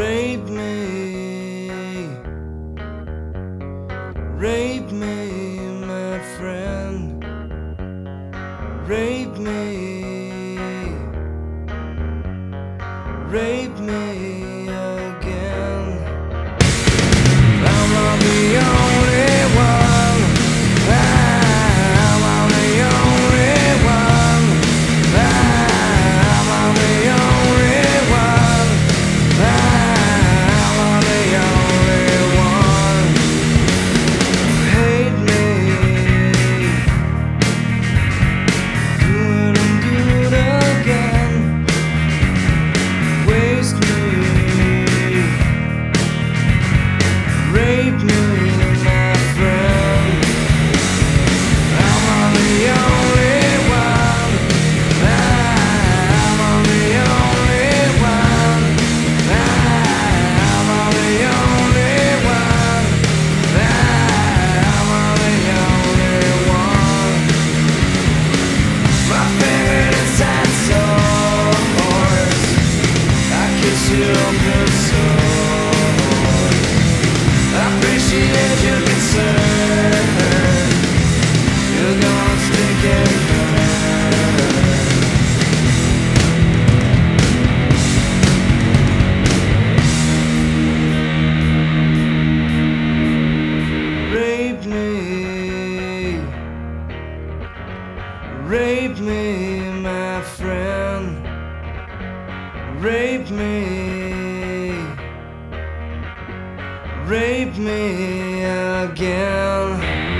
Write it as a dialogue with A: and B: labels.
A: Rape me, rape me, my friend. Rape me, rape me again. I'm not the only one. I'm not the only one. I'm not the only one. I'm not the only one. Hate me, do it and do it again. Waste me, rape me, my friend. I'm on the only one. I'm on the only one. I'm on the only one. I'm on the only one. My favorite inside source. I kiss you open source. I appreciate your concern. You're gonna stick and burn. Rape me, rape me, my friend. Rape me, rape me again.